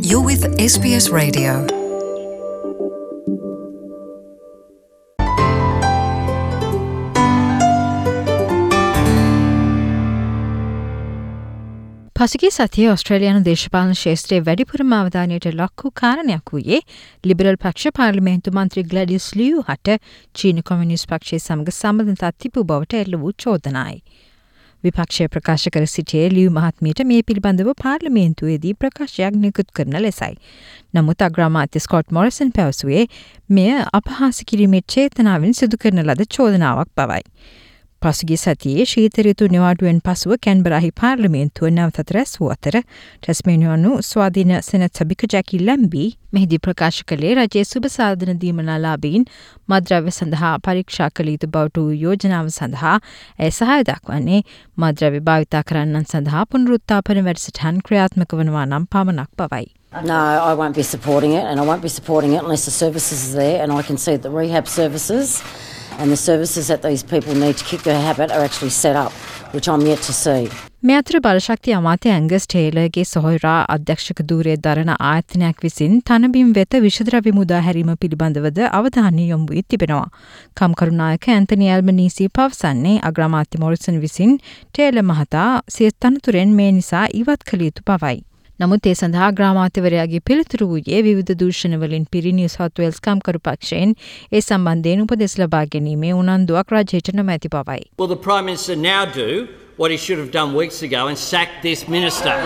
You're with SBS Radio. පසුගිය සතියේ ඔස්ට්‍රේලියානු දේශපාලන ශාස්ත්‍රයේ වැඩිපුරම අවධානයට ලක් වූ කාරණයක් වූයේ ලිබරල් පක්ෂ පාර්ලිමේන්තු මන්ත්‍රී ග්ලැඩිස් ලියු හට චීන කොමියුනිස්ට් පක්ෂයේ සමග සම්බන්ධතා තිබූ බවට එල්ල වූ චෝදනායි. විපක්ෂය ප්‍රකාශ කර සිටියේ ලියු මහත්මියට මේ පිළිබඳව පාර්ලිමේන්තුවේදී ප්‍රකාශයක් නිකුත් කරන ලෙසයි. නමුත් අග්‍රාමාත්‍ය ස්කොට් මොරිසන් පැවසුවේ මෙය අපහාස කිරීමේ චේතනාවෙන් සිදු කරන ලද චෝදනාවක් බවයි. පසුගිය සතියේ ශීත ඍතු නිවාඩුවෙන් පසුව කැන්බරාහි පාර්ලිමේන්තුව නැවතත් රැස් වූ අතර ටැස්මේනියානු ස්වාධීන සෙනට් සභික ජැකි ලැම්බී මෙහිදී ප්‍රකාශ කළේ රජයේ සුබ සාධන දීමනාලාභීන් මත්ද්‍රව්‍ය සඳහා පරීක්ෂා කළ යුතු බවට වූ යෝජනාව සඳහා ඇය සහාය දක්වන්නේ මත්ද්‍රව්‍ය භාවිතා කරන්නන් සඳහා පුනරුත්ථාපන වැඩසටහන් ක්‍රියාත්මක වනවා නම් පමණක් බවයි. No, I won't be supporting it, and I won't be supporting it unless the services are there and I can see the rehab services and the services that these people need to kick their habit are actually set up, which I'm yet to see. මේ අතර බලශක්ති අමාත්‍ය ඇංගස් ටේලර්ගේ සොහොයුරා අධ්‍යක්ෂක ධූරයේ දරන ආයතනයක් විසින් තනබිම් වෙත විෂද්‍රව්‍ය මුදා හැරීම පිළිබඳවද අවධානය යොමු වී තිබෙනවා. කම්කරු නායක ඇන්තනි ඇල්බනීසි පවසන්නේ අග්‍රාමාත්‍ය මොරිසන් විසින් ටේලර් මහතා සිය තනතුරෙන් මේ නිසා ඉවත් කළ යුතු බවයි. නමුත් ඒ සඳහා ග්‍රාමාත්‍යවරයාගේ පිළිතුරු වූයේ විවිධ දූෂණවලින් පිරි නිව් සවුත් වේල්ස් කම්කරු පක්ෂයෙන් ඒ සම්බන්ධයෙන් උපදෙස් ලබා ගැනීමේ උනන්දුවක් රජයට නොමැති බවයි. Will the Prime Minister now do what he should have done weeks ago and sack this minister?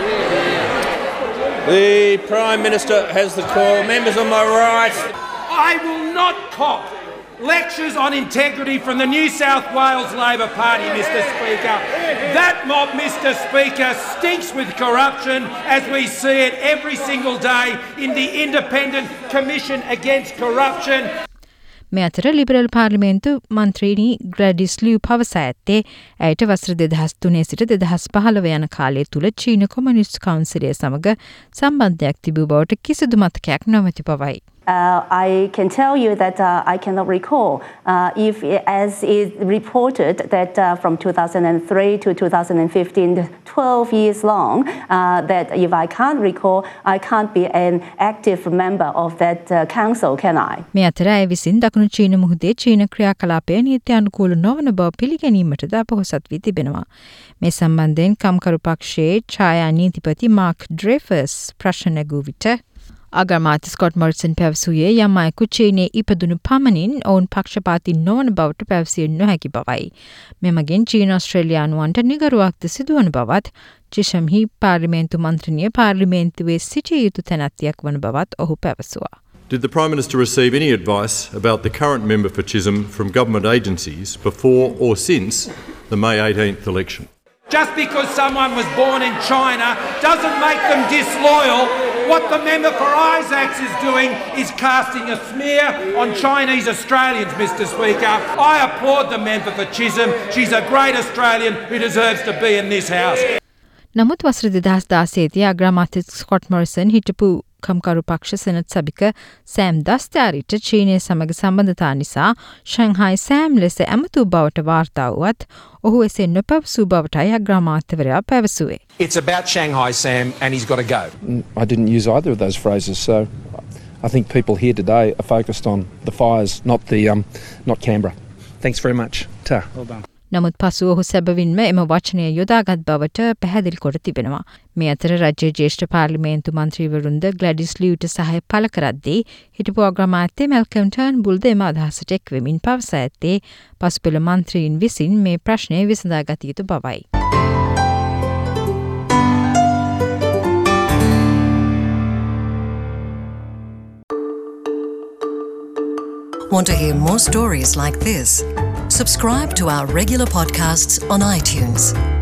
The Prime Minister has the call. Members on my right. I will not cop lectures on integrity from the New South Wales Labor Party, Mr Speaker. That mob, Mr Speaker, stinks with corruption as we see it every single day in the Independent Commission Against Corruption. මේ අතර liberal පාර්ලිමේන්තු මන්ත්‍රීනි ග්ලැඩිස් ලියු පවසා ඇත්තේ ඇයට වසර 2003 සිට 2015 යන කාලය තුල චීන කොමියුනිස්ට් කවුන්සිලය සමග සම්බන්ධයක් තිබූ බවට කිසිදු මතකයක් නොමැති බවයි. I can tell you that I cannot recall if, as is reported, that from 2003 to 2015, 12 years long, that if I can't recall, I can't be an active member of that council, can I? මේ අතර අය විසින් දකුණු චීන මුහුදේ චීන ක්‍රියාකලාපය නීත්‍යානුකූල නොවන බව පිළිගැනීමටද අපොහොසත් වී තිබෙනවා. මේ සම්බන්ධයෙන් කම්කරු පක්ෂයේ ඡායා නීතිපති මාර්ක් ඩ්‍රේෆර්ස් ප්‍රශ්න නැගූ විට අග්‍රාමාත්‍ය ස්කොට් මොරිසන් පැවසුවේ යම් අයෙකු චීනයේ ඉපදුණු පමණින් ඔවුන් පක්ෂපාතී නොවන බවට පැවසිය නොහැකි බවයි. මෙමගින් චීන ඔස්ට්‍රේලියානුවන්ට නිගරුවක්ද සිදුවන බවත් චිෂම්හි පාර්ලිමේන්තු මන්ත්‍රණිය පාර්ලිමේන්තුවේ සිටිය යුතු තැනැත්තියක් වන බවත් ඔහු පැවසුවා. Did the Prime Minister receive any advice about the current member for Chisholm from government agencies before or since the May 18th election? Just because someone was born in China doesn't make them disloyal. What the member for Isaacs is doing is casting a smear on Chinese Australians, Mr Speaker. I applaud the member for Chisholm. She's a great Australian who deserves to be in this house. නමුත් වසර 2016 අග්‍රාමාත්‍ය Scott Morrison හිටපු කම්කරු පක්ෂ senate සභික Sam දස්ත්‍යාරිට චීනය සමග සම්බන්ධතා නිසා ෂංහායි Sam ලෙස ඇමතූ බවට වාර්තා වුවත් ඔහු එසේ නොපැවසූ බවටයි අග්‍රාමාත්‍යවරයා පැවසුවේ. It's about Shanghai Sam and he's got to go. I didn't use either of those phrases, so I think people here today are focused on the fires, not Canberra. Thanks very much. Ta. Well done. නමුත් පසු ඔහු සැබවින්ම එම වචනය යොදාගත් බවට පැහැදිලි කොට තිබෙනවා. මේ අතර රජයේ ජ්‍යෙෂ්ඨ පාර්ලිමේන්තු මන්ත්‍රීවරුන්ද ග්ලැඩිස් ලියුට සහාය පළ කරද්දී හිටපු අග්‍රාමාත්‍ය මැල්කම් ටර්න්බුල්ද එම අදහසට එක් වෙමින් පවසා ඇත්තේ පසුපෙළ මන්ත්‍රීන් විසින් මේ ප්‍රශ්නය විසඳා ගත යුතු බවයි. Want to hear more stories like this? Subscribe to our regular podcasts on iTunes.